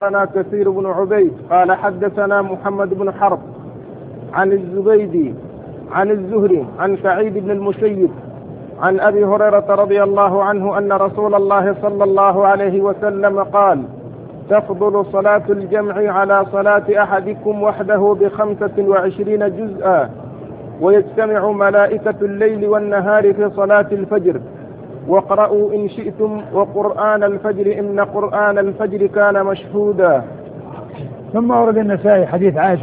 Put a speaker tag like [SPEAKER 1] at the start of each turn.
[SPEAKER 1] أنا كثير بن عبيد قال حدثنا محمد بن حرب عن الزبيدي عن الزهري عن سعيد بن المسيب عن أبي هريرة رضي الله عنه أن رسول الله صلى الله عليه وسلم قال: تفضل صلاة الجمع على صلاة أحدكم وحده ب25 جزءا، ويجتمع ملائكة الليل والنهار في صلاة الفجر. واقرأوا إن شئتم وقرآن الفجر إن قرآن الفجر كان مشهودا.
[SPEAKER 2] ثم ورد النسائي حديث عائشة